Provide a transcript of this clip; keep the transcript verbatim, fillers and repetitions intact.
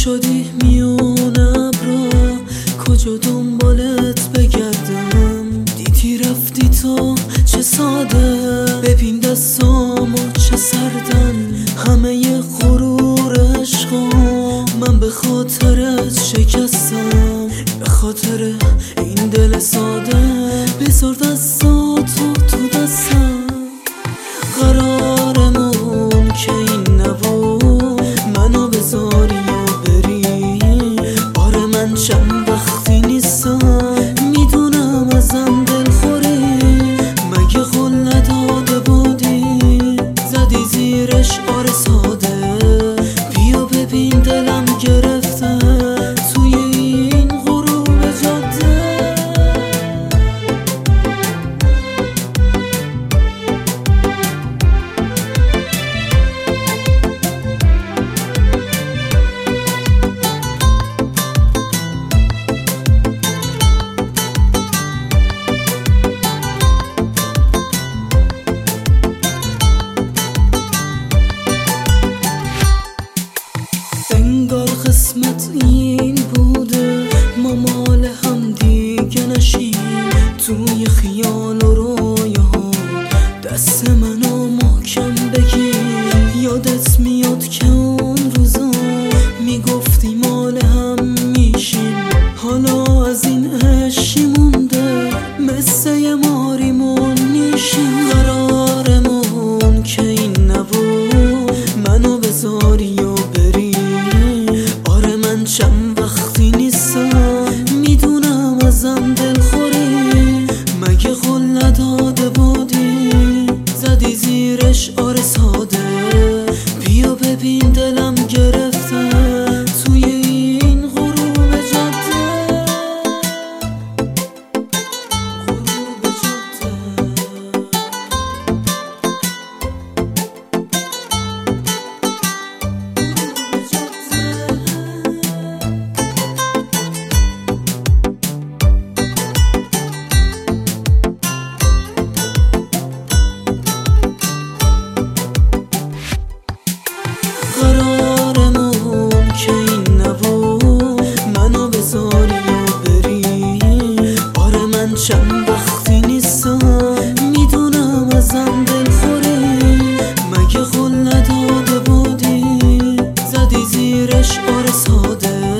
شدی میون ابرا، کجا دنبالت بگردم؟ دیدی رفتی تو چه ساده، ببین دستامو چه سردن، همه ی غرور عشقا من به خاطرت شکستم. به خاطر این دل ساده بذار دستاتو تو دستم. قرارمون که این نبود منو بذاری و بری. آره من چند وقتی نیستم، میدونم ازم دل خوری. مگه قول نداده بودی زدی زیرش آره ساده؟ بیا ببین دلم گرفته توی این غروب جاده. انگار قسمت این بوده ما مال هم دیگه نشیم. توی خیال و رویاها دست منو محکم بگیر. یادت میاد که اون روزا میگفتی مال هم میشیم. حالا از این عشقی مونده مثل یه ماریمون نیشیم. قرارمون که این نبود منو بذاری و بری. آره من چند وقتی نیستم، میدونم ازم دل خوری. مگه قول نداده بودی زدی زیرش آره ساده؟ بیا ببین دلم گرفته توی این غروب جاده. غروب جاده قرارمون که این نبود منو بذاری و بری. آره من چند وقتی نیستم، میدونم ازم دل خوری. مگه قول نداده بودی زدی زیرش آره ساده؟